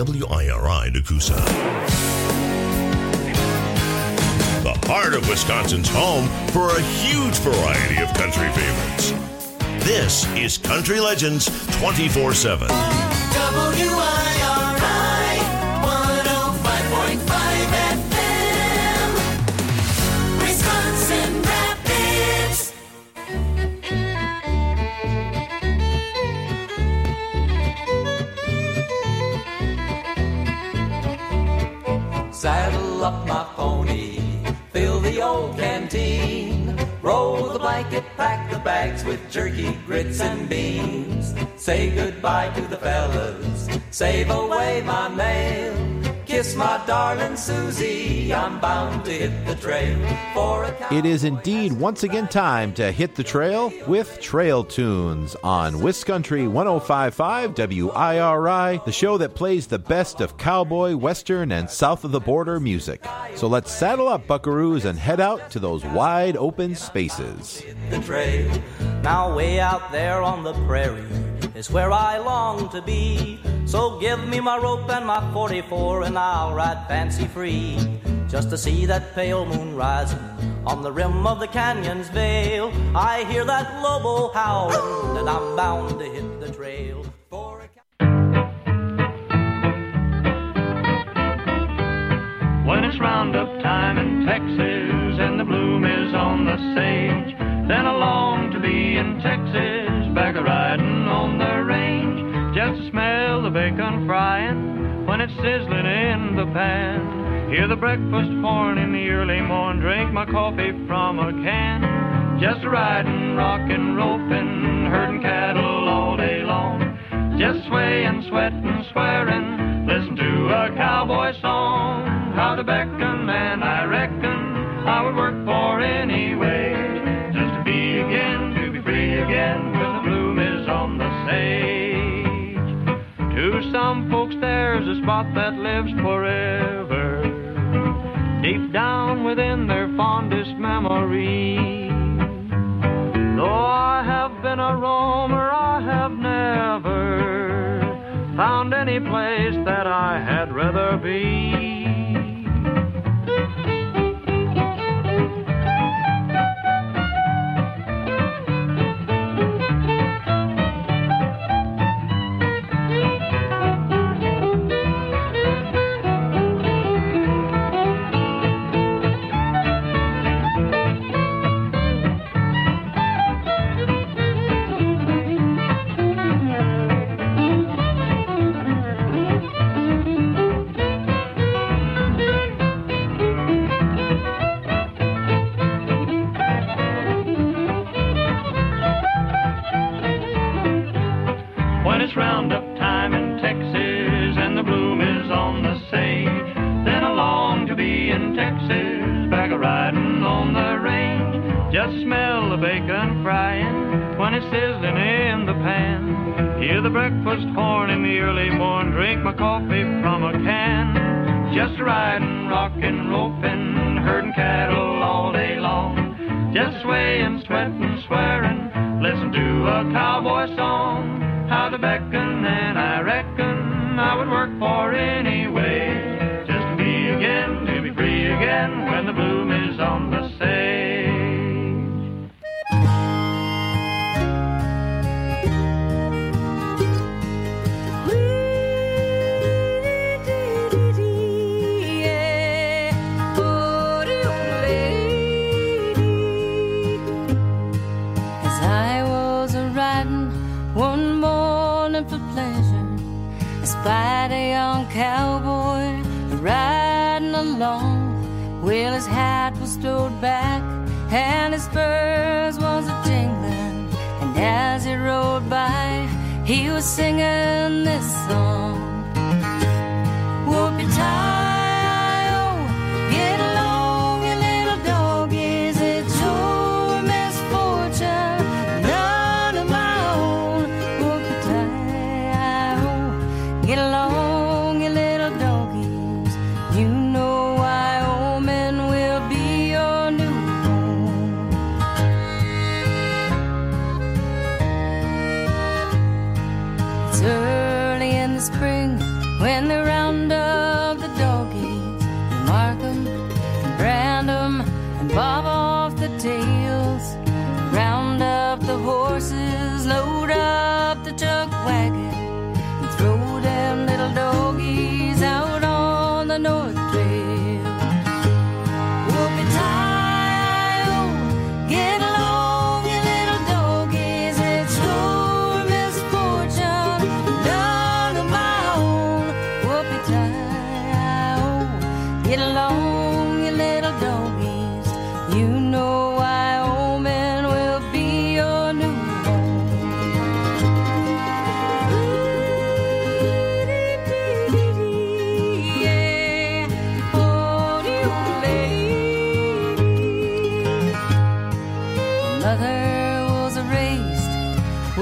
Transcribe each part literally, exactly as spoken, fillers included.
W I R I Nakusa. The heart of Wisconsin's home for a huge variety of country favorites. This is Country Legends twenty-four seven. W I R I one oh five point five F M, Wisconsin Rapids. Saddle up my pony, fill the old canteen, roll the blanket, pack the bags with jerky, grits, and beans. Say goodbye to the fellas, save away my mail. Kiss my darling Susie, I'm bound to hit the trail for a It is indeed once again time to hit the trail with Trail Tunes on Wiscountry one oh five point five W I R I, the show that plays the best of cowboy, western, and south of the border music. So let's saddle up, buckaroos, and head out to those wide open spaces. the trail. Now way out there on the prairie is where I long to be. So give me my rope and my forty-four and I'll ride fancy free, just to see that pale moon rising on the rim of the canyon's veil. I hear that lobo howling and I'm bound to hit the trail for a When it's roundup time in Texas and the bloom is on the sage, then I long to be in Texas, back a riding on the range, just to smell the bacon frying when it's sizzling in the pan. Hear the breakfast horn in the early morn, drink my coffee from a can, just a riding, rockin', roping, herding cattle all day long, just swaying, sweating, swearing, listen to a cowboy song. How to beckon, and I reckon I would work for anyway, just to be again, to be free again, when the bloom is on the sage. To some folks there's a spot that lives forever, deep down within their fondest memory. Though I have been a roamer, I have never found any place that I had rather be. Roundup time in Texas and the bloom is on the sage, then I long to be in Texas, back a riding on the range, just smell the bacon frying when it's sizzling in the pan. Hear the breakfast horn in the early morn, drink my coffee from a can, just riding, rockin', roping, herding cattle all day long, just swaying, sweating, swearing, listen to a cowboy song. How to beckon, and I reckon I would work for anyway, just to be again, to be free again, when the bloom is on the sage. As I was a-riding one morning for pleasure, I spied a young cowboy riding along. Well, his hat was stowed back and his spurs was a-jingling, and as he rode by, he was singing this song. Whoopie-tie-o, get along, you little doggies, it's your misfortune, none of my own. Whoopie-tie-o, get along, you little doggies, you know Wyoming will be your new home. It's early in the spring when the round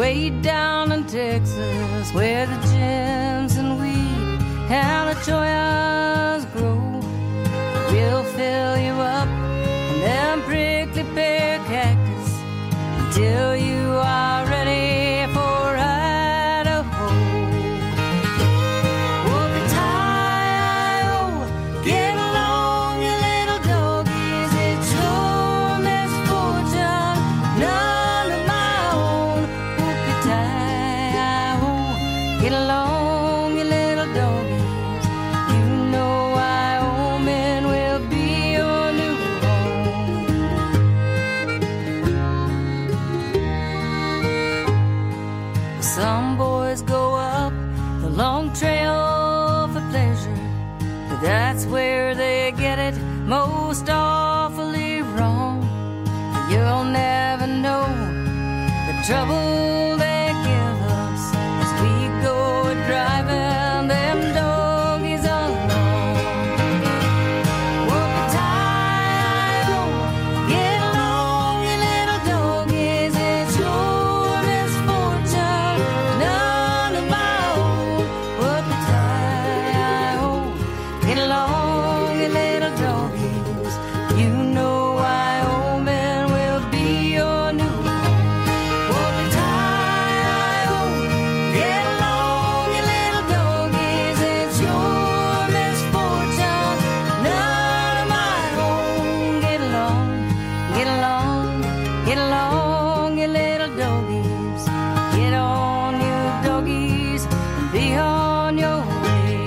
way down in Texas, where the gems and wheat and the choyas grow. We'll fill you up in them prickly pear cactus until you are ready for Idaho. Whoopie-tie-o, get along, you little doggies. It's your misfortune, none of my own. Whoopie-tie-o, get along, you little doggies. You know Wyoming will be your new home. Some boys go up the long trail for pleasure, but that's where they get it most awfully wrong. You'll never know the trouble they give us as we go driving them doggies along. Whoopie-tie-o, get along, you little doggies. It's your misfortune, none of my own. Whoopie-tie-o, get along, you little doggies. You know Wyoming will be your new home. Whoopie-tie-o, get along, you little doggies. It's your misfortune, none of my own. Get along, get along, get along, you little doggies. Get on your doggies and be on your way.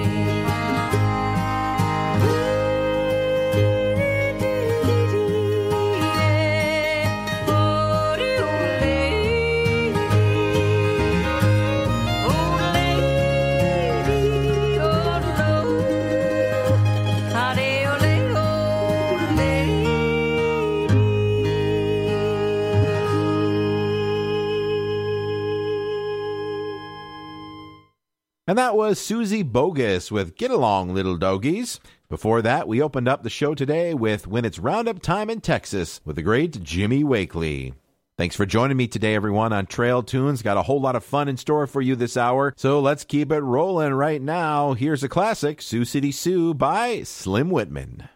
And that was Susie Bogus with Get Along, Little Doggies. Before that, we opened up the show today with When It's Roundup Time in Texas with the great Jimmy Wakely. Thanks for joining me today, everyone, on Trail Tunes. Got a whole lot of fun in store for you this hour, so let's keep it rolling right now. Here's a classic, Sioux City Sue by Slim Whitman.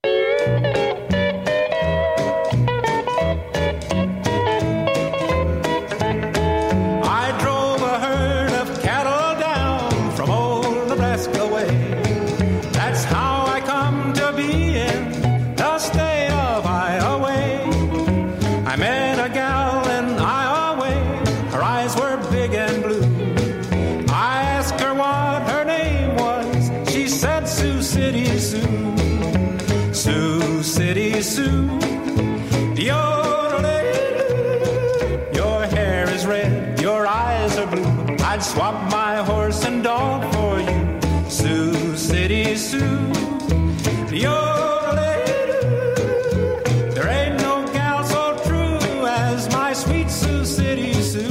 I drove a herd of cattle down from old Nebraska way. That's how I come to be in the state of Iowa. I met a gal in Iowa. Her eyes were big and blue. I asked her what her name was. She said Sioux City Sue. Sioux City Sue. Yodelay. Your hair is red, your eyes are blue. I'd swap my horse and dog for you. Sioux City Sue. Yodelay. There ain't no gal so true as my sweet Sioux City Sue.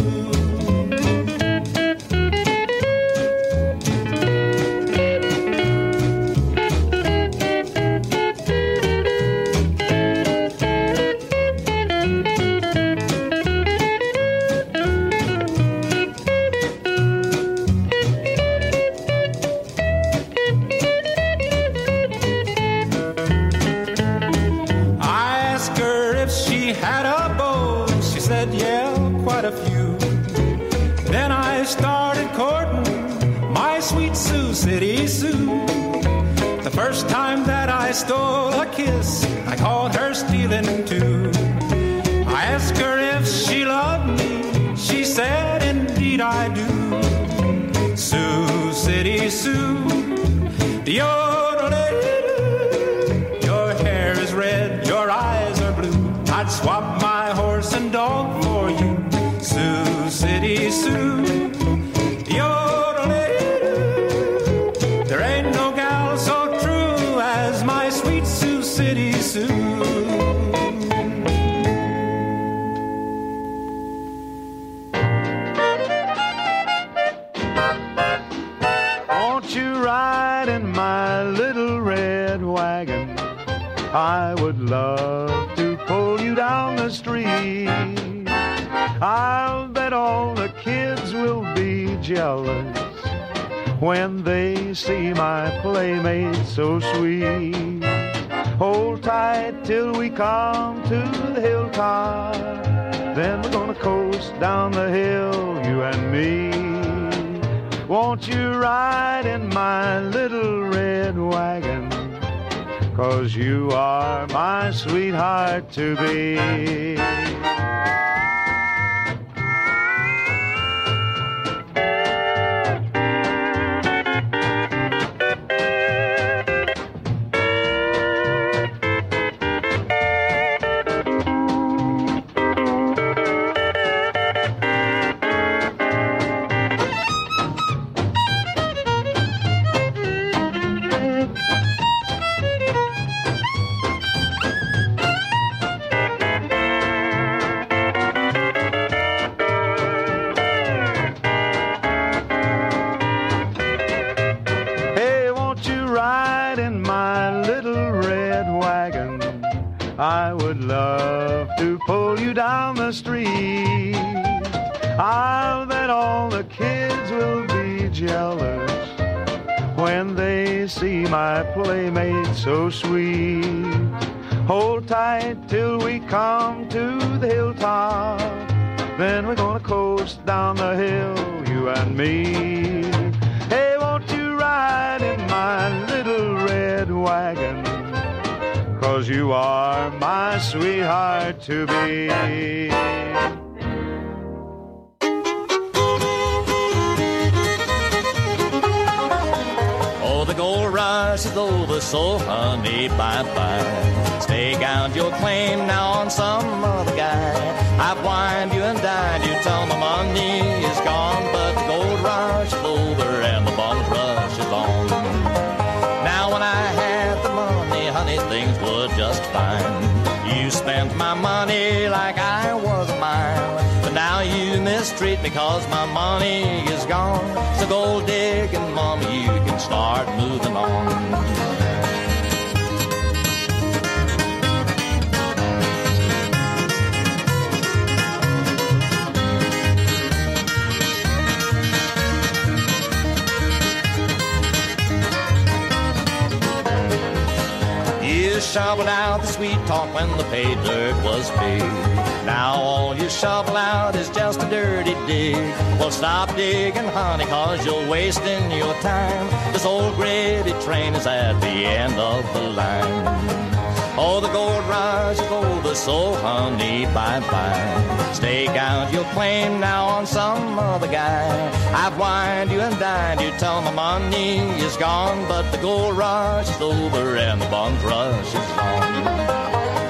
City Sue. The first time that I stole a kiss, I called her stealing too. I asked her if she loved me. She said, indeed I do. Sioux City Sue. Yodelay. Your hair is red, your eyes are blue. I'd swap my horse and dog for you. Sioux City Sue. City Sue. Won't you ride in my little red wagon? I would love to pull you down the street. I'll bet that all the kids will be jealous when they see my playmate so sweet. Hold tight till we come to the hilltop, then we're gonna coast down the hill, you and me. Won't you ride in my little red wagon, 'cause you are my sweetheart to be. I would love to pull you down the street. I'll bet all the kids will be jealous when they see my playmate so sweet. Hold tight till we come to the hilltop, then we're gonna coast down the hill, you and me. Hey, won't you ride in my little red wagon, 'cause you are my sweetheart to be. Oh, the gold rush is over, so honey, bye-bye. Stake out your claim now on some other guy. I've wined you and dined you till my money is gone, but the gold rush is over and the bum rush is on. Now when I had the money, honey, things were just fine. You spent my money like I was mine, but now you mistreat me 'cause my money is gone. So gold digging, mama, you can start moving on. Shoveled out the sweet talk when the pay dirt was paid. Now all you shovel out is just a dirty dig. Well, stop digging, honey, 'cause you're wasting your time. This old gravy train is at the end of the line. Oh, the gold rush is over, so honey, bye-bye. Stake out your claim now on some other guy. I've wined you and dined you till my money is gone, but the gold rush is over and the bum rush is on.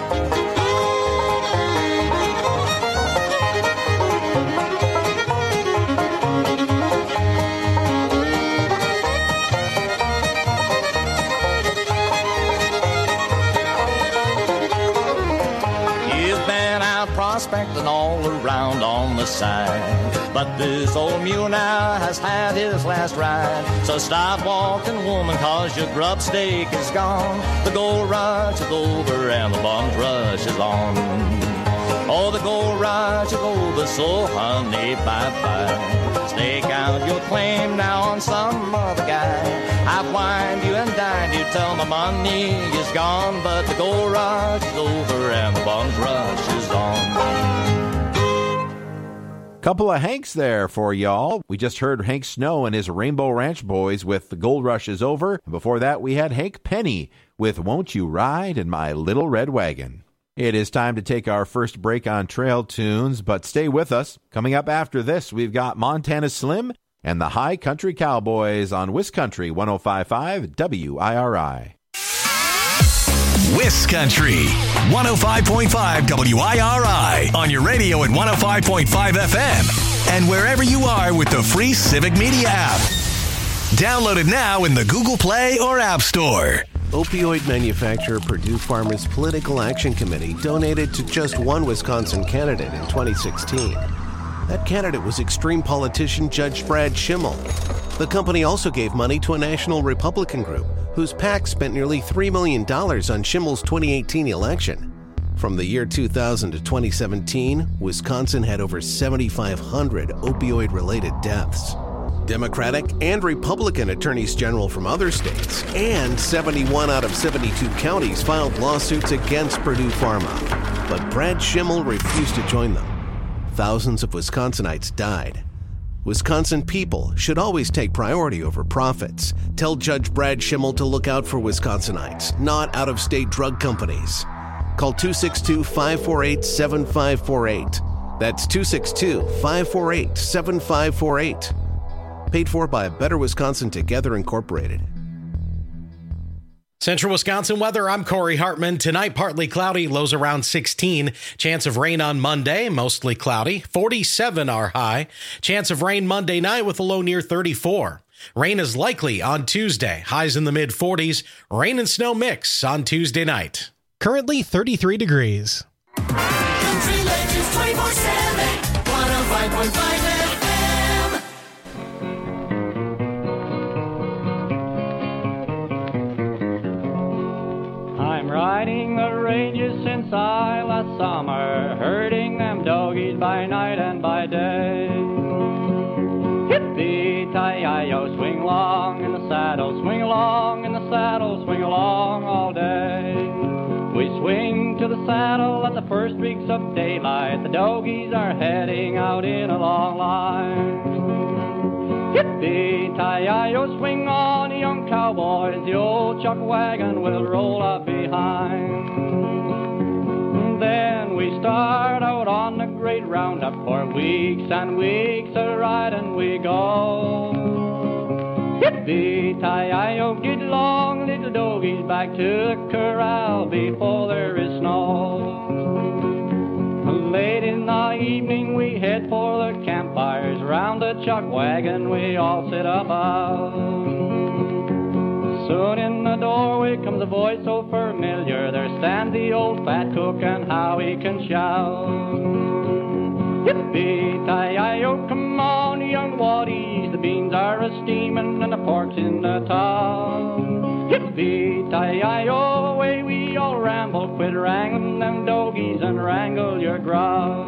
Prospecting all around on the side, but this old mule now has had his last ride. So stop walking, woman, 'cause your grub stake is gone. The gold rush is over and the bum's rush is on. Oh, the gold rush is over, so honey, bye-bye. Stake out your claim now on some other guy. I've wined you and dined you till my money is gone, but the gold rush is over and the bum's rush is on. Couple of Hanks there for y'all. We just heard Hank Snow and his Rainbow Ranch Boys with The Gold Rush is Over. And before that, we had Hank Penny with Won't You Ride in My Little Red Wagon. It is time to take our first break on Trail Tunes, but stay with us. Coming up after this, we've got Montana Slim and the High Country Cowboys on Wiscountry one oh five point five W I R I. Wiscountry one oh five point five W I R I on your radio at one oh five point five F M and wherever you are with the free Civic Media app. Download it now in the Google Play or App Store. Opioid manufacturer Purdue Pharma's Political Action Committee donated to just one Wisconsin candidate in twenty sixteen. That candidate was extreme politician Judge Brad Schimmel. The company also gave money to a national Republican group whose PAC spent nearly three million dollars on Schimmel's twenty eighteen election. From the year two thousand to twenty seventeen, Wisconsin had over seventy-five hundred opioid-related deaths. Democratic and Republican attorneys general from other states and seventy-one out of seventy-two counties filed lawsuits against Purdue Pharma. But Brad Schimmel refused to join them. Thousands of Wisconsinites died. Wisconsin people should always take priority over profits. Tell Judge Brad Schimmel to look out for Wisconsinites, not out-of-state drug companies. Call two six two, five four eight, seven five four eight. That's two six two, five four eight, seven five four eight. Paid for by Better Wisconsin Together Incorporated. Central Wisconsin weather, I'm Corey Hartman. Tonight, partly cloudy, lows around sixteen. Chance of rain on Monday, mostly cloudy. forty-seven our high. Chance of rain Monday night with a low near thirty-four. Rain is likely on Tuesday, highs in the mid forties. Rain and snow mix on Tuesday night. Currently thirty-three degrees. Country Legends twenty-four seven, one oh five point five F M. I'm riding the ranges since I last summer, herding them doggies by night and by day. Yippee-ti-yi-yo, swing along in the saddle, swing along in the saddle, swing along all day. We swing to the saddle at the first streaks of daylight. The doggies are heading out in a long line. Yippee-ti-yi-yo, swing on, young cowboys. The old chuck wagon will roll up behind. Then we start out on the great roundup. For weeks and weeks a riding we go. Yippee-ti-yi-yo, get along, little doggies, back to the corral before there is snow. Late in the evening we head for the campfires. Round the chuck wagon we all sit about. Soon in the doorway comes a voice so familiar. There stands the old fat cook and how he can shout. Yippee-ti-yi-yo, come on, young waddies, the beans are a-steaming and the pork's in the top. Yippee-ti-yi-yo, away we all ramble, quit wrangling them doggies and wrangle your grub.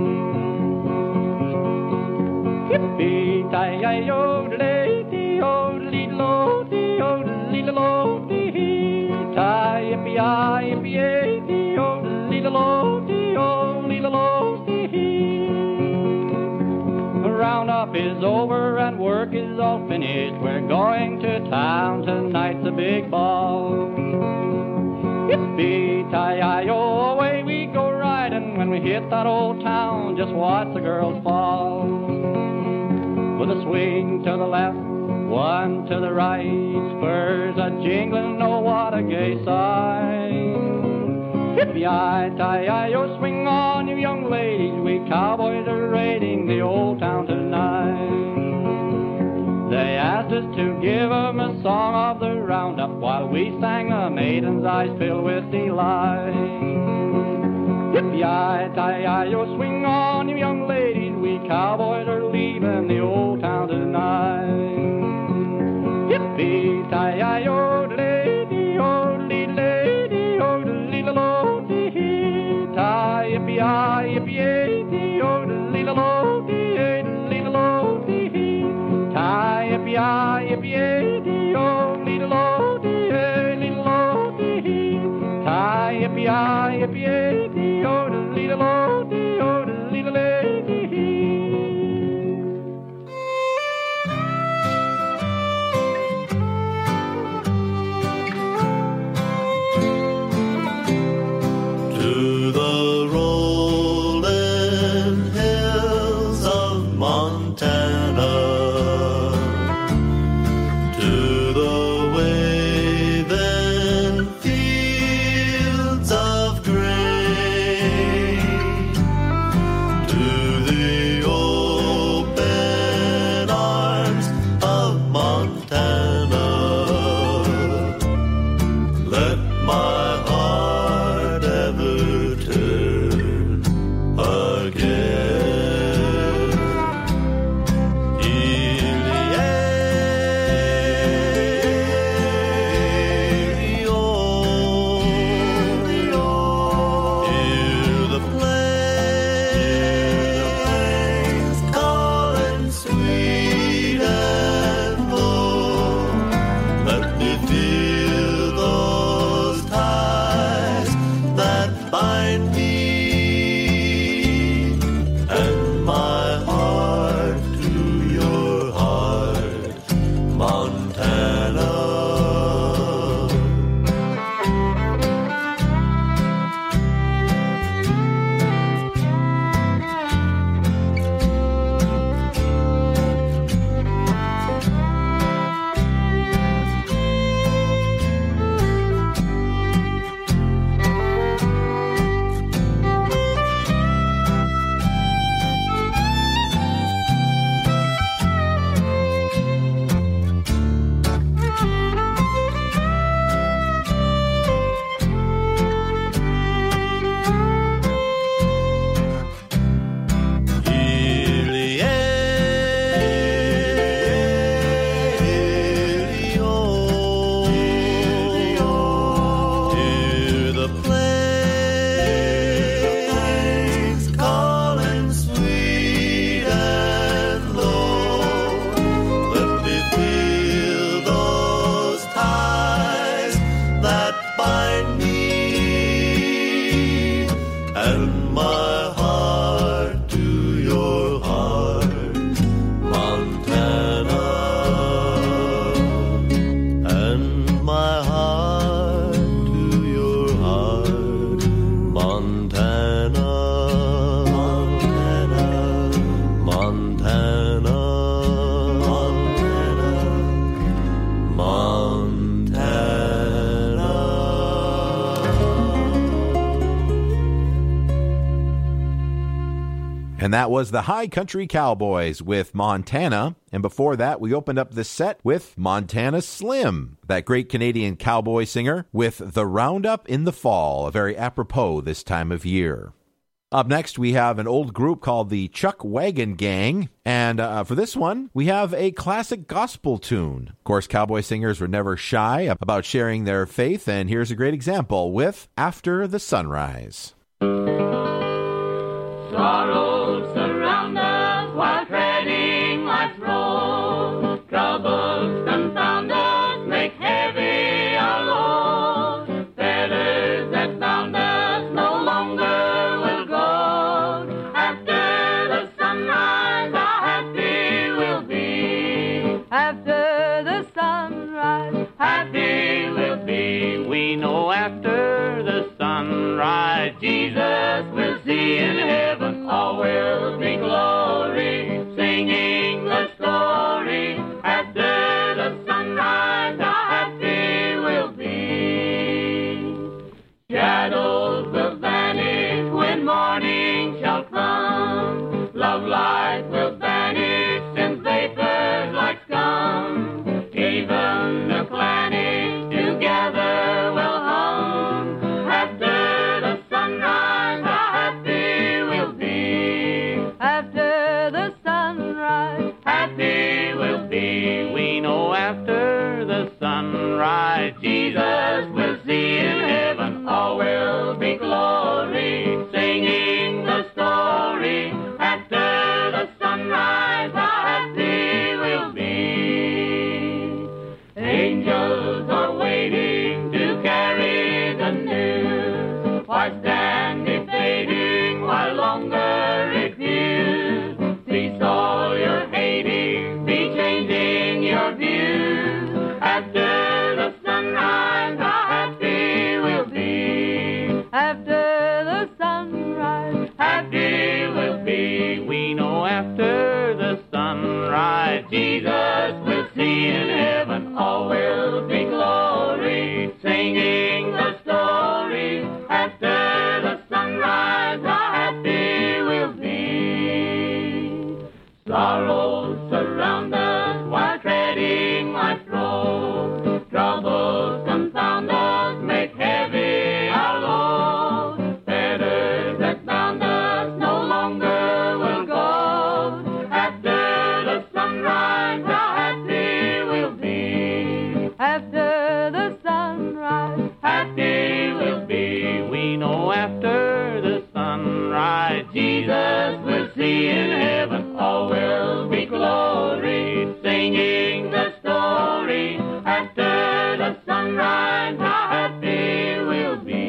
Yippee-ti-yi-yo, de-de-de-o, de-de-lo, de-o, de-de-lo, de-hee, ti-yippee-yi, yippee-yi-de-o, de-de-lo, de-o, de-de-lo, de-hee. The roundup is over and work is all finished. We're going to town, tonight's a big ball. Yippee-ti-yi-yo, away we go riding. When we hit that old town, just watch the girls fall. With a swing to the left, one to the right, spurs a jingling, oh what a gay sight. Yippee-yi-ti-yi-yo, swing on, you young ladies, we cowboys are raiding the old town tonight. They asked us to give 'em a song of the roundup while we sang the maiden's eyes filled with delight. Yippee-yi-ti-yi-yo, swing on, you young ladies, we cowboys are leaving the old town tonight. Yippee-ti-yi-yo, de-de-de-o, de-de-de-o, de-de-de-o, de-hee, ti-yippee-yi, yippee-yi-de-o, de-de-de-o, de-hee, de-de-de-o, de-hee, ti-yippee-yi, yippee-yi-de-o, de-de-de-o, de-hee, de-de-de-o, de-hee, ti-yippee-yi, yippee-yi-de-o, de-de-de-o, de-o, de-de-de-o, de-hee. To the rolling hills of Montana, to the waving fields of grain, to the open arms of Montana. Let my heart ever turn again. Ilio, And that was the High Country Cowboys with Montana. And before that, we opened up the set with Montana Slim, that great Canadian cowboy singer, with The Roundup in the Fall, a very apropos this time of year. Up next, we have an old group called the Chuck Wagon Gang. And uh, for this one, we have a classic gospel tune. Of course, cowboy singers were never shy about sharing their faith. And here's a great example with After the Sunrise. Sorrows surround us while treading life's road. Troubles confound us, make heavy our load. Fetters that bound us no longer will go. After the sunrise, how happy we'll be. After the sunrise, happy we'll be. We know after the sunrise, Jesus will see in heaven. All will be glory, singing the story. After the sunrise, how happy we'll be. Shadows will vanish when morning shall come. Love light will vanish and vapors like scum. Even the planet together will hum. After the sunrise, how happy we'll be. after the sunrise, happy we'll be. We know after the sunrise, Jesus will see in heaven. All will be glory, singing the story. After the sunrise, how happy we'll be. Angels are waiting to carry the news. Why stand debating? Why longer refuse? Cease all your hating, be changing your views. After the sunrise, how happy we'll be. after the sunrise, Happy we'll be. We know after the sunrise, Jesus will see in heaven. All will be glory, singing the story. After the sunrise, how happy we'll be. Sorrows surround us while treading life's road. Troubles confound us, make heavy our load. Fetters that bound us no longer will go. After the sunrise, how happy we'll be. after the sunrise, Happy we'll be. We know after the sunrise, Jesus will see in heaven. All will be glory, singing the story. After the sunrise, how happy we'll be.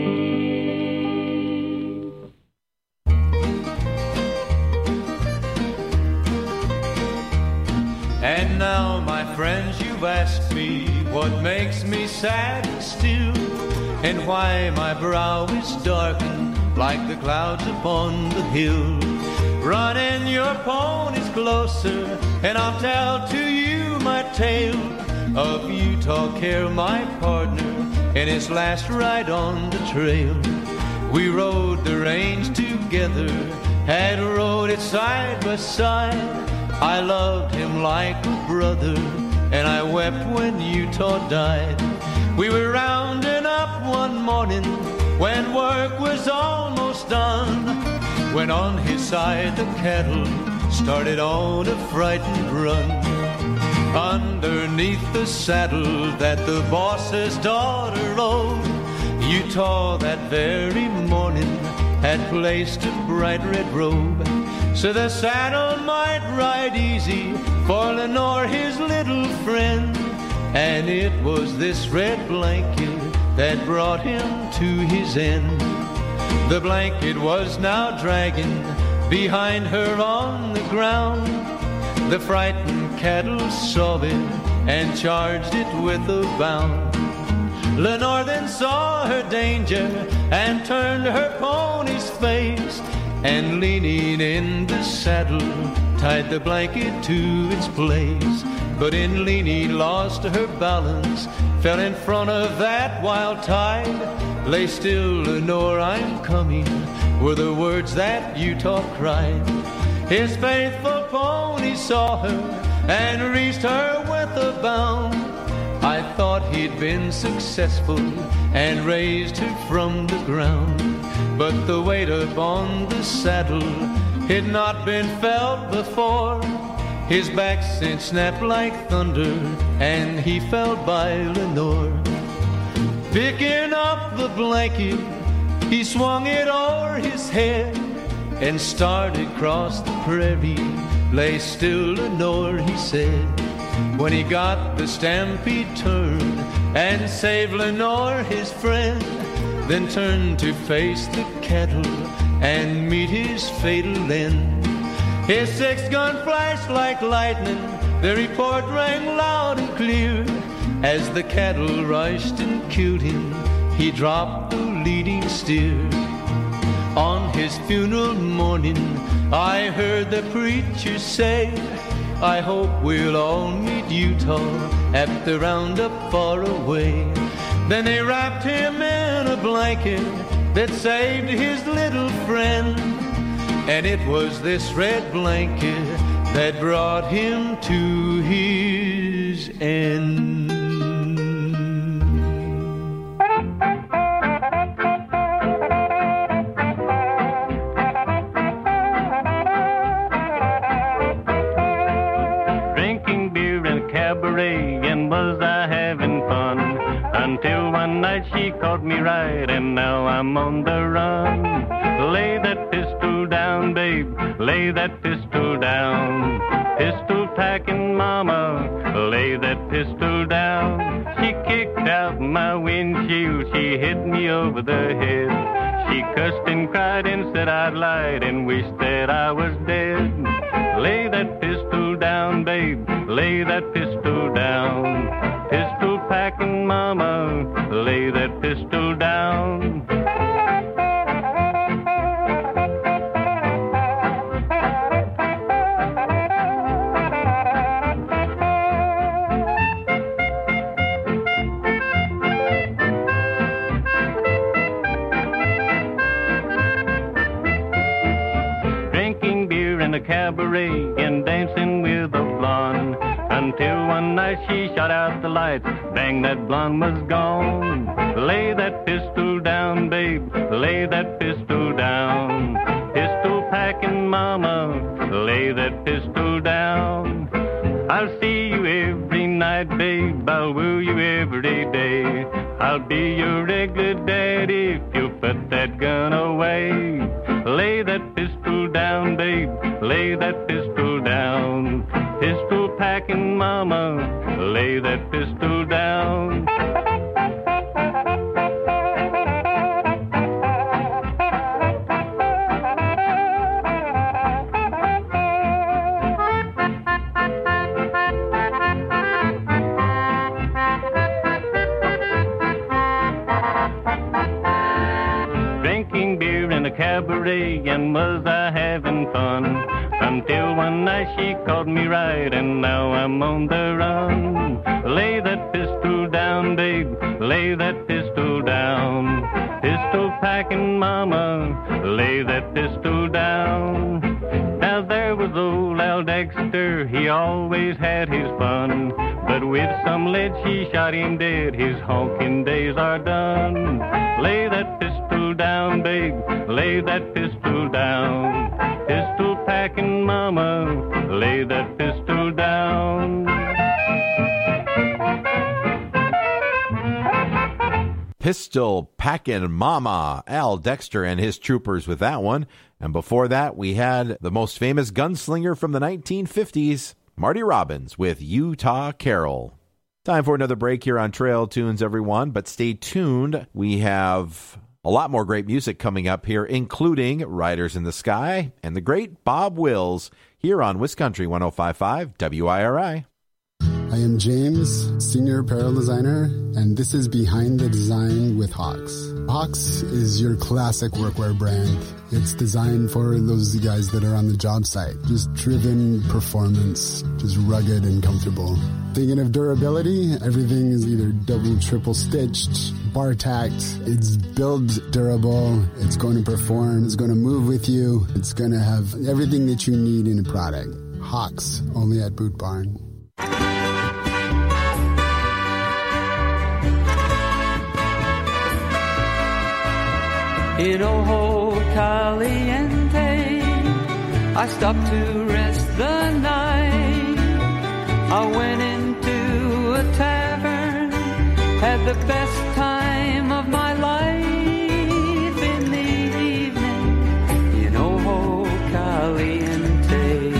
And now, my friends, you've asked me what makes me sad still, and why my brow is darkened like the clouds upon the hill. Run in your ponies closer, and I'll tell to you my tale of Utah Care, my partner, in his last ride on the trail. We rode the range together, had rode it side by side. I loved him like a brother, and I wept when Utah died. We were rounding up one morning when work was almost done, when on his side the cattle started on a frightened run. Underneath the saddle that the boss's daughter rode, Utah that very morning had placed a bright red robe, so the saddle might ride easy for Lenore, his little friend. And it was this red blanket that brought him to his end. The blanket was now dragging behind her on the ground. The frightened cattle saw it and charged it with a bound. Lenore then saw her danger and turned her pony's face, and leaning in the saddle, tied the blanket to its place. But in leaning lost her balance, fell in front of that wild tide. Lay still, Lenore, I'm coming, were the words that Utah cried. His faithful pony saw her and reached her with a bound. I thought he'd been successful and raised her from the ground. But the weight upon the saddle had not been felt before. His back cinch snapped like thunder and he fell by Lenore. Picking up the blanket, he swung it o'er his head and started across the prairie. Lay still, Lenore, he said. When he got the stampede turned and saved Lenore, his friend, then turned to face the cattle and meet his fatal end. His six-gun flashed like lightning, the report rang loud and clear. As the cattle rushed and killed him, he dropped the leading steer. On his funeral morning, I heard the preacher say, I hope we'll all meet Utah at the roundup far away. Then they wrapped him in a blanket that saved his little friend. And it was this red blanket that brought him to his end. Drinking beer in a cabaret, and was I having fun? Until one night she caught me right, and now I'm on the run. Lay that pistol down, babe, lay that pistol down. Pistol packing mama, lay that pistol down. She kicked out my windshield, she hit me over the head. She cussed and cried and said I'd lied and wished that I was dead. Lay that pistol down, babe, lay that pistol down. Pistol packing mama, lay that pistol down. In a cabaret and dancing with a blonde, until one night she shot out the lights, bang, that blonde was gone. Lay that pistol down, babe, lay that pistol down. Pistol packing mama, lay that pistol down. I'll see you every night, babe, I'll woo you every day. I'll be your regular daddy if you put that gun away. Lay that pistol down, babe, lay that pistol down. Pistol packing mama, lay that pistol down. Drinking beer in a cabaret, and was I having fun? Until one night she caught me right, and now I'm on the run. Lay that pistol down, babe, lay that pistol down. Pistol packing mama, lay that pistol down. Now there was old Al Dexter, he always had his fun, but with some lead she shot him dead, his honking days are done. Lay that pistol down, babe, lay that pistol down. Pistol packing mama, lay that pistol down. Pistol packing mama, Al Dexter and his troopers with that one. And before that, we had the most famous gunslinger from the nineteen fifties, Marty Robbins with Utah Carol. Time for another break here on Trail Tunes, everyone, but stay tuned. We have a lot more great music coming up here, including Riders in the Sky and the great Bob Wills here on Wisconsin one oh five point five W I R I. I am James, Senior Apparel Designer, and this is Behind the Design with Hawks. Hawks is your classic workwear brand. It's designed for those guys that are on the job site. Just driven performance, just rugged and comfortable. Thinking of durability, everything is either double, triple stitched, bar tacked. It's build durable. It's going to perform. It's going to move with you. It's going to have everything that you need in a product. Hawks, only at Boot Barn. In Ojo Caliente, I stopped to rest the night. I went into a tavern, had the best time of my life. In the evening, in Ojo Caliente,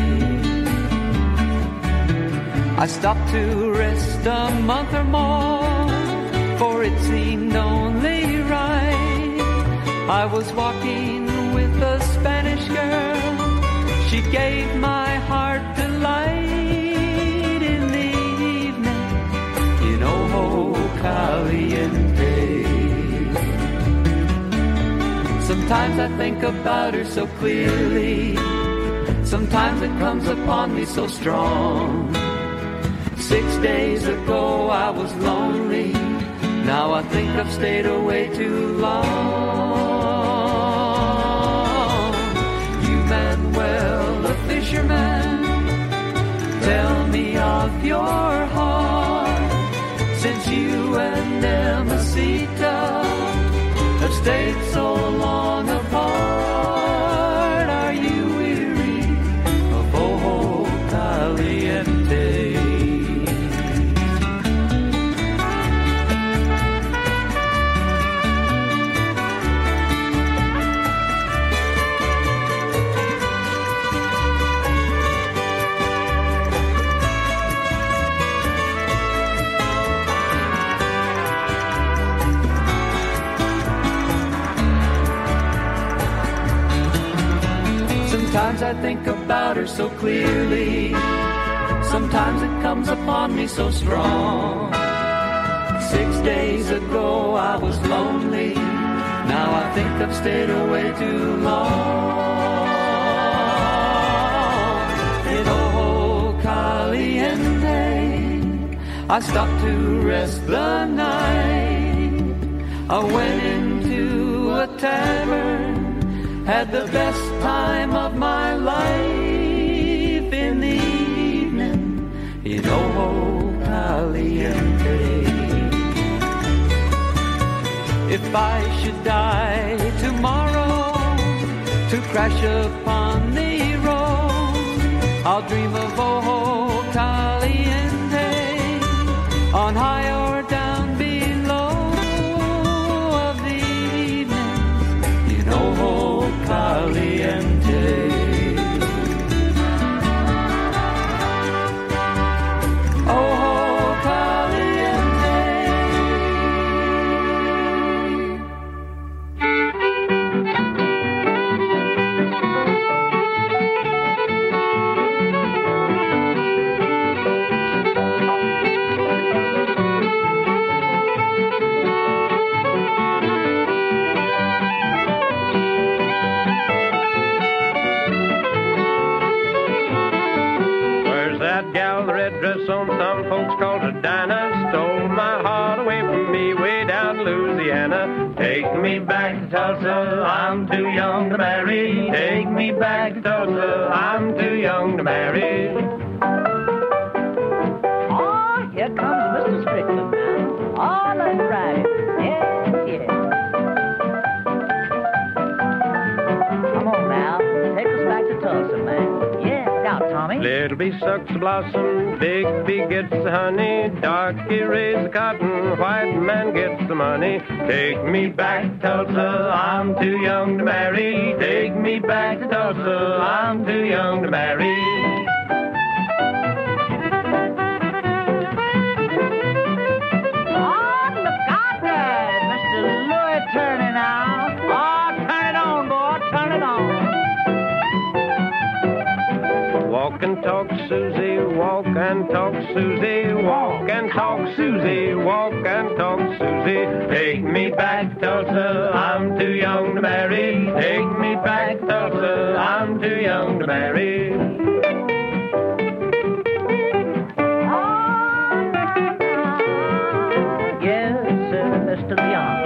I stopped to rest a month or more, for it seemed only right. I was walking with a Spanish girl. She gave my heart delight. In the evening, in Ojo Caliente. Sometimes I think about her so clearly. Sometimes it comes upon me so strong. Six days ago I was lonely. Now I think I've stayed away too long. Well, a fisherman, tell me of your heart. Since you and Emacita have stayed so long apart, are you weary of Ojo Caliente? Sometimes I think about her so clearly. Sometimes it comes upon me so strong. Six days ago I was lonely. Now I think I've stayed away too long. In Ojo Caliente, I stopped to rest the night. I went into a tavern, had the best time of my life. In the evening, in Ojo Caliente. If I should die tomorrow to crash upon the road, I'll dream of Ojo Caliente on high or down below. Of the evening in Ojo Caliente. Ojo Caliente. Where's that gal, the red dress on? Some folks called her Dinah. Stole my heart away from me way down in Louisiana. Take me back to Tulsa, I'm too young to marry. Take me back to Tulsa, I'm too young to marry. Oh, here comes Mister Strickland now. Oh, let's ride it. Yes, yes. Come on now. Take us back to Tulsa, man. Yeah, now, Tommy. Little bee sucks the blossom, big bee gets the honey, darky raise the cotton, white man gets the money. Take me back to Tulsa, I'm too young to marry. Take me back to Tulsa, I'm too young to marry. Oh, look out there, Mister Louis Turner now. Oh, turn it on, boy, turn it on. Walk and talk, Susie, walk and talk Susie, walk and talk Susie, walk and talk Susie. Take me back, Tulsa, I'm too young to marry. Take me back, Tulsa, I'm too young to marry. Yes, uh, Mister Leon.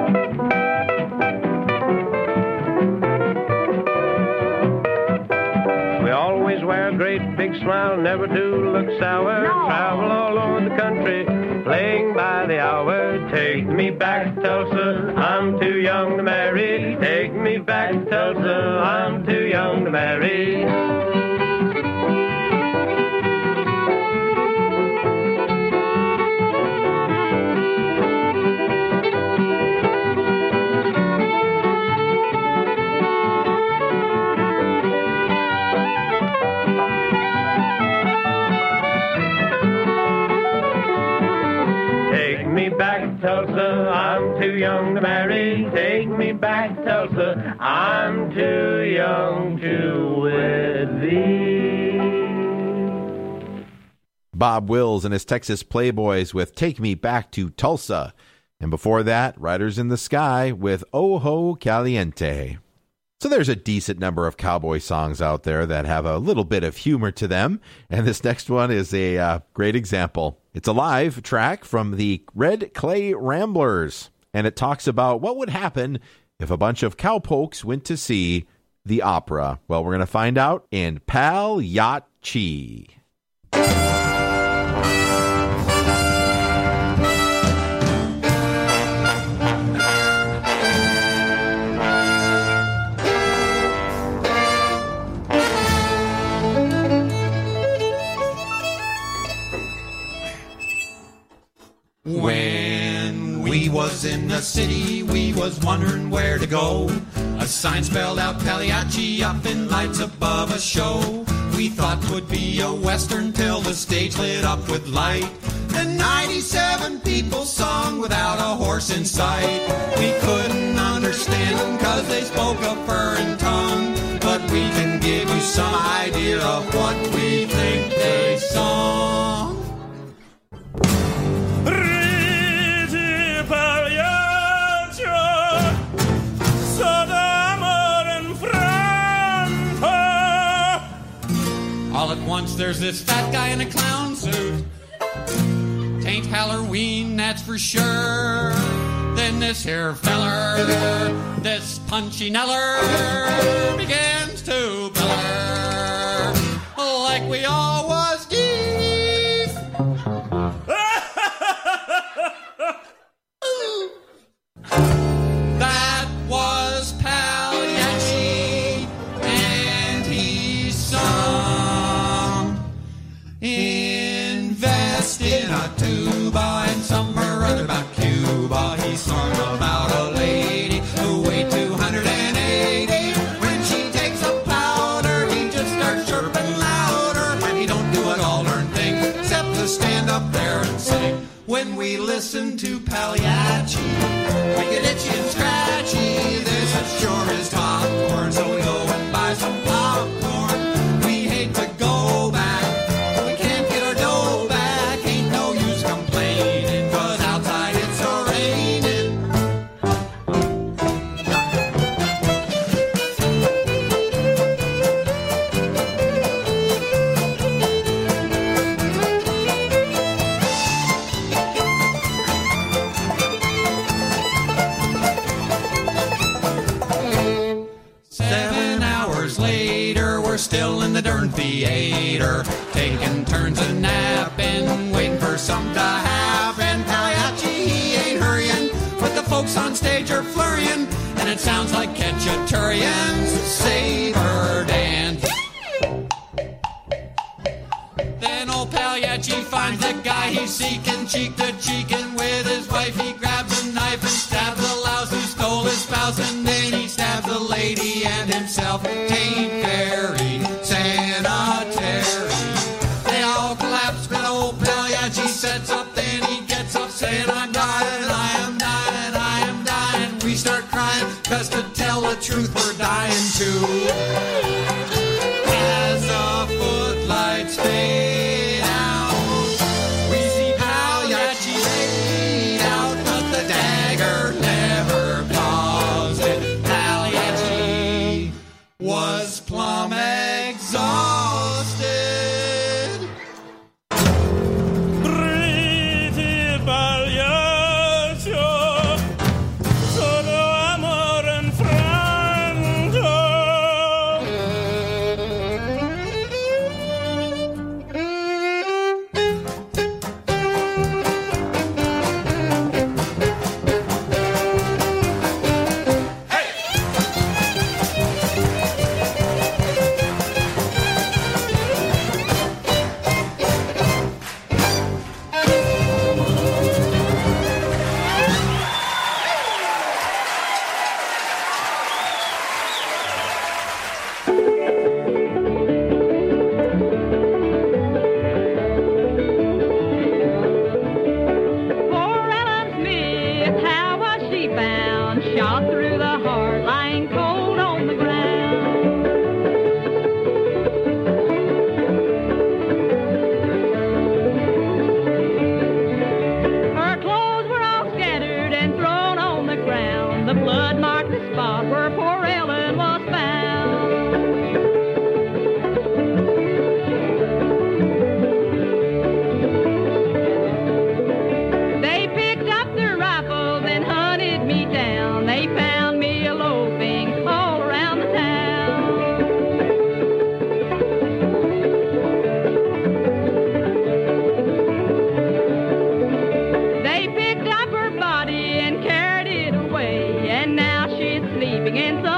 We always wear a great big smile, never do look sour. No. Travel all over the country, playing by the hour. Take me back, Tulsa, I'm too young to marry. Take me back, Tulsa, I'm too young to marry. Take me back, Tulsa, I'm too young to marry. Take me back, Tulsa, I'm too young to wed thee. Bob Wills and his Texas Playboys with Take Me Back to Tulsa. And before that, Riders in the Sky with Ojo Caliente. So there's a decent number of cowboy songs out there that have a little bit of humor to them. And this next one is a uh, great example. It's a live track from the Red Clay Ramblers. And it talks about what would happen if a bunch of cowpokes went to see the opera. Well, we're going to find out in Pagliacci. When we was in the city, we was wondering where to go. A sign spelled out Pagliacci up in lights above a show. We thought 'twould be a western till the stage lit up with light. And ninety-seven people sung without a horse in sight. We couldn't understand them 'cause they spoke a foreign tongue. But we can give you some idea of what we think they sung. All at once there's this fat guy in a clown suit. Tain't Halloween, that's for sure. Then this here feller, this punchy neller, begins to beller like we all was geese. That was Pagliacci, and he sung. Invest in a tuba and somewhere other about Cuba. He sung about a lady who weighed two hundred eighty. When she takes a powder, he just starts chirping louder. And he don't do an all-learned thing except to stand up there and sing. When we listen to Pagliacci, we get itchy and scratchy. This as sure as popcorn, so we go and buy some popcorn. We hate to go back, but we can't get our dough back. Ain't no use complaining, 'cause outside it's a-raining. Seven hours later, we're still in the darn theater, taking turns a napping, waiting for something to happen. Pagliacci, he ain't hurrying, but the folks on stage are flurrying, and it sounds like Ketchaturians Saber dance. Then old Pagliacci finds the guy he's seeking, cheek to cheek, and with his wife he grabs a knife and stabs the louse who stole his spouse, and then he stabs the lady and himself. Tain't very sanitary. They all collapse, but old Pagliacci sets up, then he gets up saying, I'm dying, I am dying, I am dying. We start crying, 'cause to tell the truth we're dying too. As the footlights fade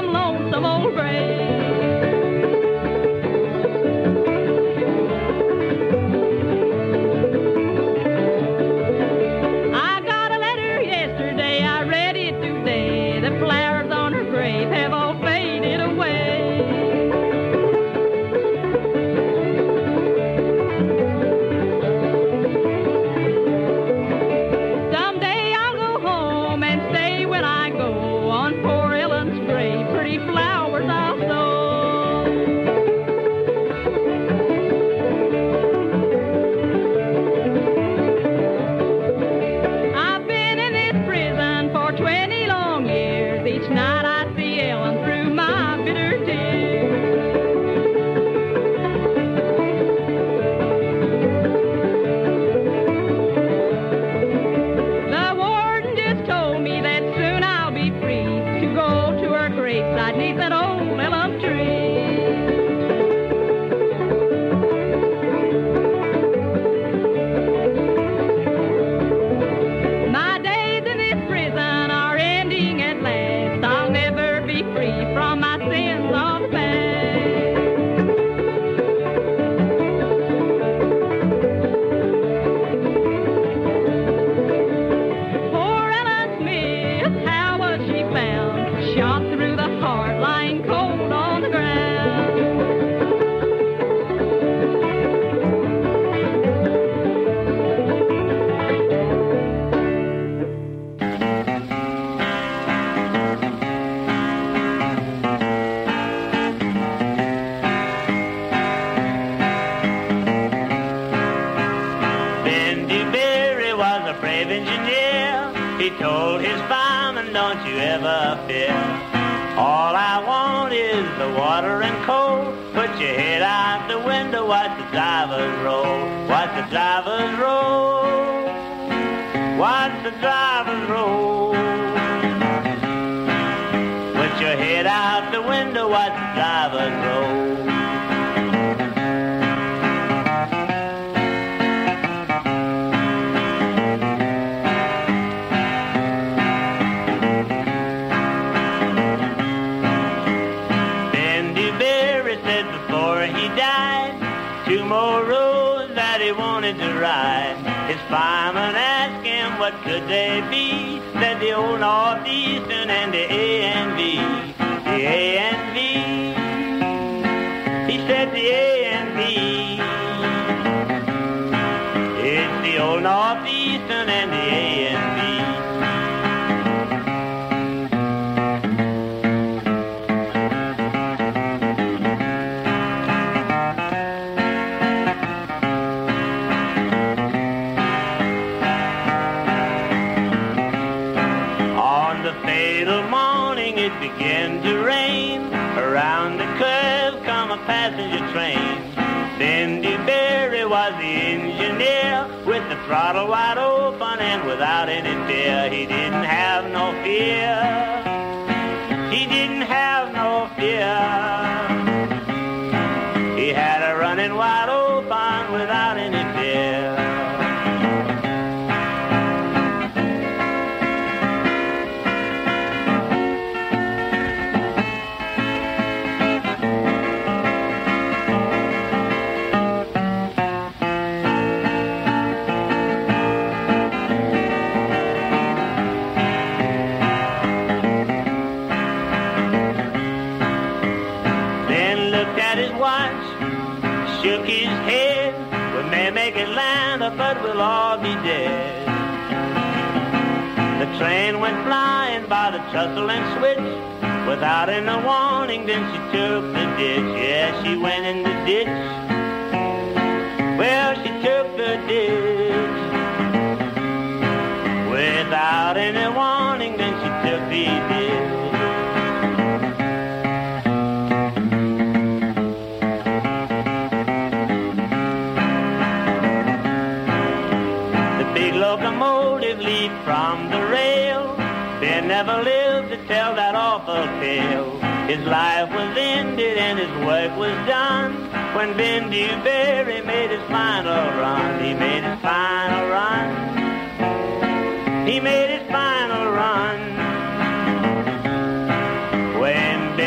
one lonesome old grave. I got a letter yesterday, I read it today. The flowers on her grave have all faded away. Someday I'll go home and say when I go, on poor Ellen's grave, pretty flowers I'll sow. I've been in this prison for twenty long years. Each night I see Ellen through my bitter tears. The warden just told me that soon I'll be free to go to her graveside neath that old elm tree. My days in this prison are ending at last. I'll never be free from my sins of past. Poor Ella Smith, how was she found? Shot through the heart, lying cold on the ground. Ben Dewberry was a brave engineer. He told his fireman, don't you ever fear. All I want is the water and coal. Put your head out the window, watch the drivers roll. Watch the drivers roll. Watch the drivers roll. Put your head out the window, watch the drivers roll. Ben Dewberry said before he died, two more roads that he wanted to ride. His fireman asked him what could they be. Said the old Northeastern and the A and V. The A and V. He said the A and V. It's the old Northeastern and the A and V. On the fatal morning it began to rain. Around the curve come a passenger train. Ben Dewberry was the engineer, with the throttle wide open and without any fear. He didn't have no fear. He didn't have no fear. He had her running wide open without any fear. Shook his head, we may make Atlanta, but we'll all be dead. The train went flying by the trestle and switch, without any warning, then she took the ditch. Yeah, she went in the ditch. Well, she took the ditch. Without any warning, then she took the ditch. Locomotive leaped from the rail. Ben never lived to tell that awful tale. His life was ended and his work was done when Ben Dewberry made his final run. He made his final run. He made his final run. When Ben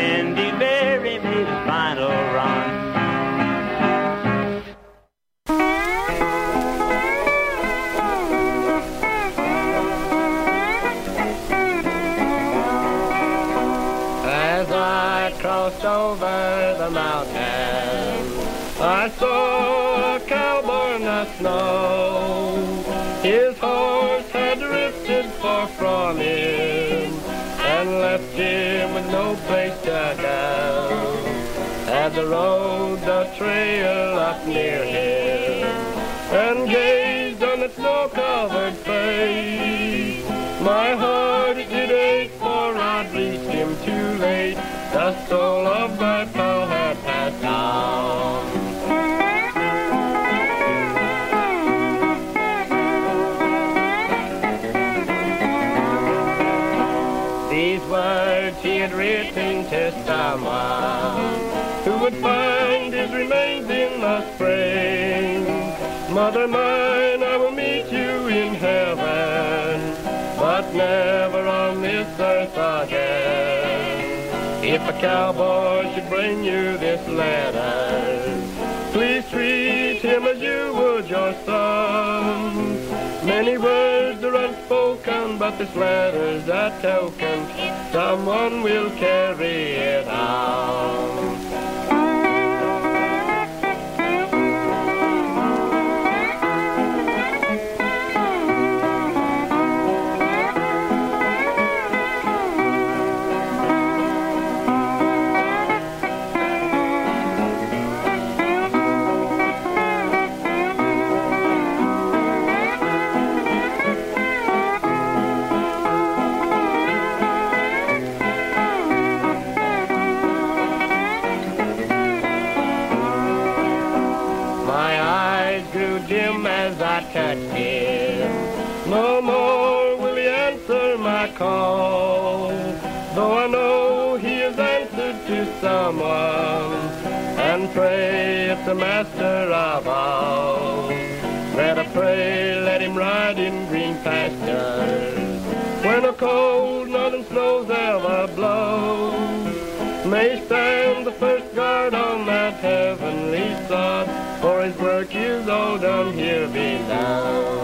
I crossed over the mountain, I saw a cowboy in the snow. His horse had drifted far from him and left him with no place to go. Had the road, the trail up near him, and gazed on its snow-covered face. My heart it did ache, for I'd reached him too late. The soul of my pal had passed on. These words he had written to someone who would find his remains in the spring. Mother mine, I will meet you in heaven, but never on this earth again. If a cowboy should bring you this letter, please treat him as you would your son. Many words are unspoken, but this letter's a token. Someone will carry it on. Touched him. No more will he answer my call, though I know he has answered to someone, and pray it's the master of all. Let I pray, let him ride in green pastures when a cold northern snows ever blow. May stand the first guard on that heavenly sod, for his work is all done here below.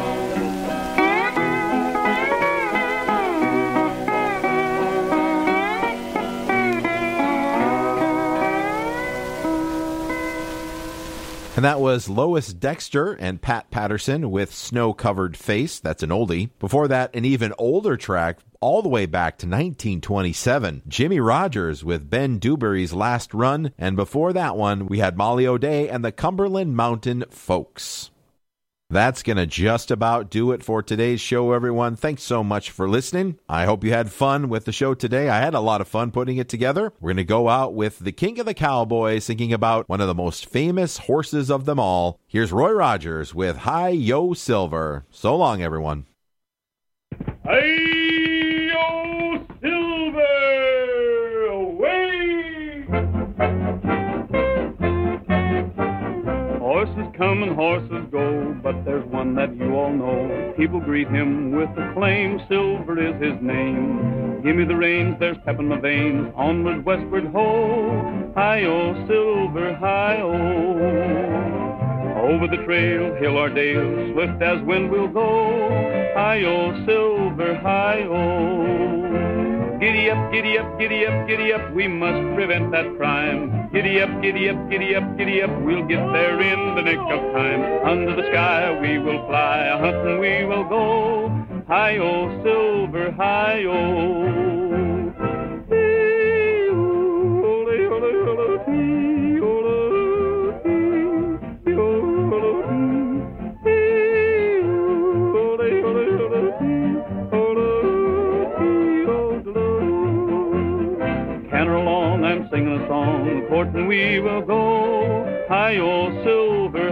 And that was Lois Dexter and Pat Patterson with Snow-Covered Face. That's an oldie. Before that, an even older track all the way back to nineteen twenty-seven. Jimmy Rogers with Ben Dewberry's Last Run. And before that one, we had Molly O'Day and the Cumberland Mountain Folks. That's going to just about do it for today's show, everyone. Thanks so much for listening. I hope you had fun with the show today. I had a lot of fun putting it together. We're going to go out with the King of the Cowboys singing about one of the most famous horses of them all. Here's Roy Rogers with Hi-Yo Silver. So long, everyone. Hi-Yo Silver, away! Horses come and horses go, but there's one that you all know. People greet him with acclaim, Silver is his name. Give me the reins, there's pep in my veins, onward, westward, ho! Hi-Yo Silver, hi-oh! Over the trail, hill or dale, swift as wind we'll go. Hi-Yo Silver, hi-oh! Giddy up, giddy up, giddy up, giddy up, we must prevent that crime. Giddy up, giddy up, giddy up, giddy up, we'll get there in the nick of time. Under the sky we will fly, a hunting we will go. Hi-Yo Silver, hi-oh! Singing a song, courting we will go. Hi-Yo Silver,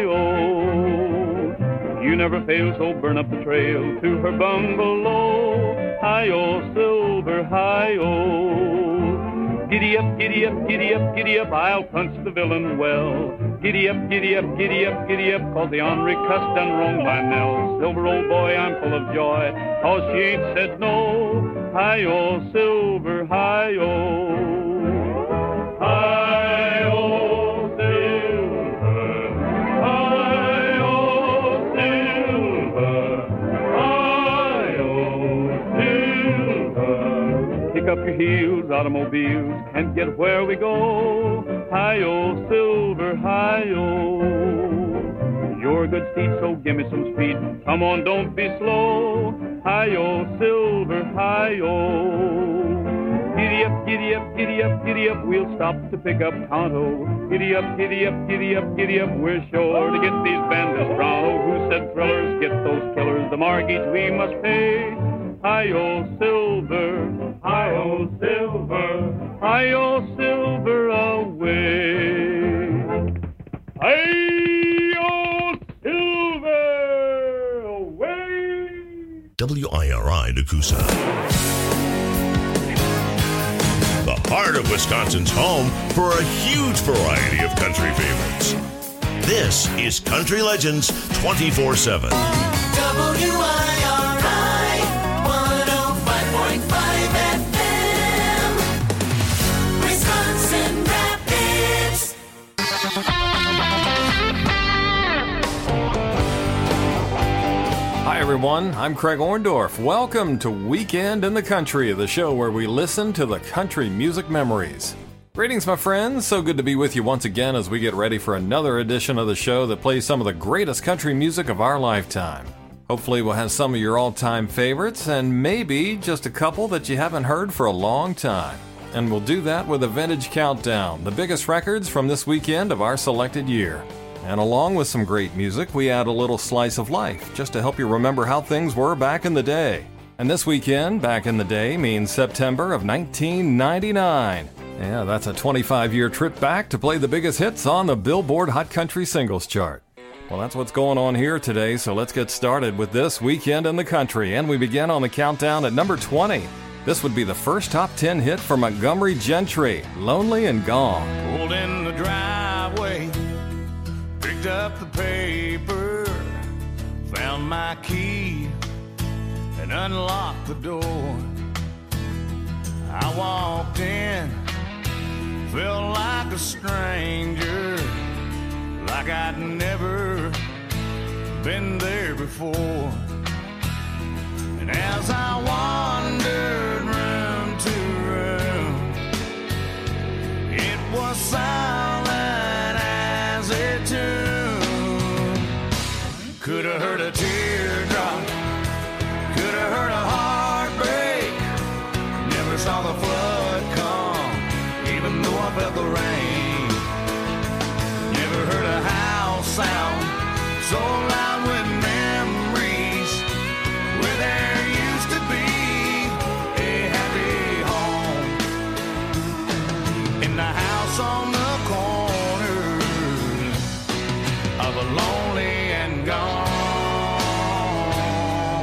hi-oh! You never fail, so burn up the trail to her bungalow. Hi-Yo Silver, hi-oh! Giddy up, giddy up, giddy up, giddy up, I'll punch the villain well. Giddy up, giddy up, giddy up, giddy up, cause the ornery cuss done wrong by Nell. Silver, old boy, I'm full of joy, cause she ain't said no. Hi-Yo Silver, hi-oh! Hi-Yo Silver, hi-Yo Silver, hi-Yo Silver. Kick up your heels out of automobiles can't get where we go. Hi-yo, Silver, hi-yo. You're a good steed, so give me some speed. Come on, don't be slow. Hi-yo, Silver, hi-yo. Giddy up, giddy up, giddy up, giddy up, we'll stop to pick up Tonto. Giddy up, giddy up, giddy up, giddy up, we're sure to get these bandits pronto. Who said thrillers get those killers? The mortgage we must pay. Hi-yo, Silver, hi-yo, Silver, hi-yo, Silver away. Hi-yo, Silver away. W I R I Nakusa. The heart of Wisconsin's home for a huge variety of country favorites. This is Country Legends twenty-four seven. W I R I one oh five point five F M, Wisconsin Rapids. Hi everyone, I'm Craig Orndorff. Welcome to Weekend in the Country, the show where we listen to the country music memories. Greetings, my friends. So good to be with you once again as we get ready for another edition of the show that plays some of the greatest country music of our lifetime. Hopefully we'll have some of your all-time favorites and maybe just a couple that you haven't heard for a long time. And we'll do that with a vintage countdown, the biggest records from this weekend of our selected year. And along with some great music, we add a little slice of life just to help you remember how things were back in the day. And this weekend, back in the day, means September of nineteen ninety-nine. Yeah, that's a twenty-five-year trip back to play the biggest hits on the Billboard Hot Country Singles Chart. Well, that's what's going on here today, so let's get started with this Weekend in the Country. And we begin on the countdown at number twenty. This would be the first top ten hit for Montgomery Gentry, Lonely and Gone. Pulled in the driveway, picked up the paper, found my key, and unlocked the door. I walked in, felt like a stranger, like I'd never been there before. And as I wandered room to room, it was silent as a tomb. Could have heard a teardrop, could have heard a heartbreak. Never saw the flood come, even though I felt the rain. Never heard a house sound so loud with memories, where there used to be a happy home. In the house on the corner of a lonely and gone.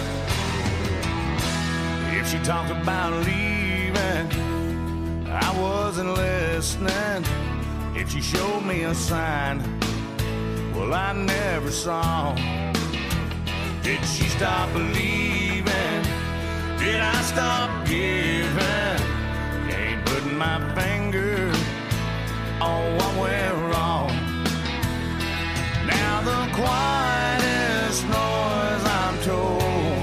If she talked about leaving, I wasn't listening. If she showed me a sign, well, I never saw. Did she stop believing? Did I stop giving? Can't put my finger on what went wrong. Now the quietest noise, I'm told,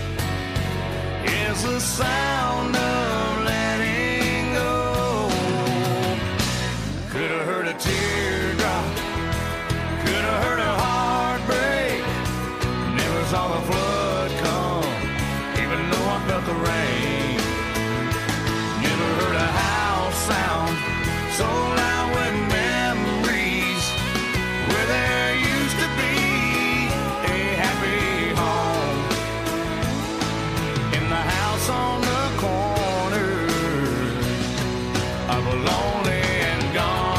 is the sound of letting go. Could have heard a teardrop, could have heard a heartbreak. Never saw the flood come, even though I felt the rain. Never heard a house sound so loud with memories, where there used to be a happy home. In the house on the corner of a lonely and gone.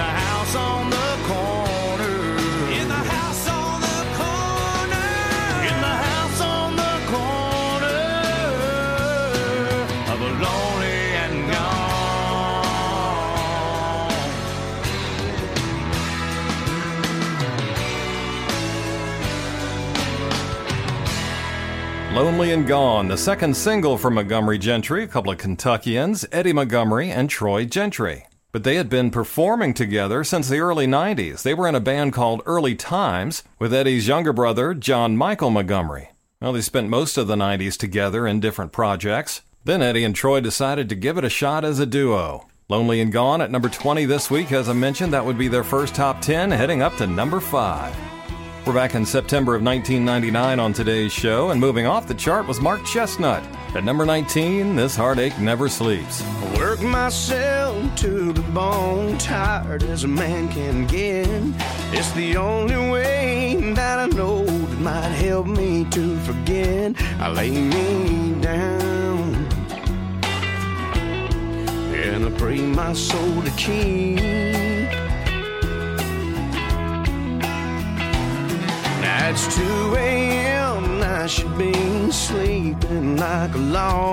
In Lonely and Gone, the second single from Montgomery Gentry, a couple of Kentuckians, Eddie Montgomery and Troy Gentry. But they had been performing together since the early nineties. They were in a band called Early Times with Eddie's younger brother, John Michael Montgomery. Well, they spent most of the nineties together in different projects. Then Eddie and Troy decided to give it a shot as a duo. Lonely and Gone at number twenty this week. As I mentioned, that would be their first top ten, heading up to number five. We're back in September of nineteen ninety-nine on today's show, and moving off the chart was Mark Chestnut. At number nineteen, This Heartache Never Sleeps. I work myself to the bone, tired as a man can get. It's the only way that I know that might help me to forget. I lay me down and I pray my soul to keep. Now it's two a.m. and I should be sleeping like a log.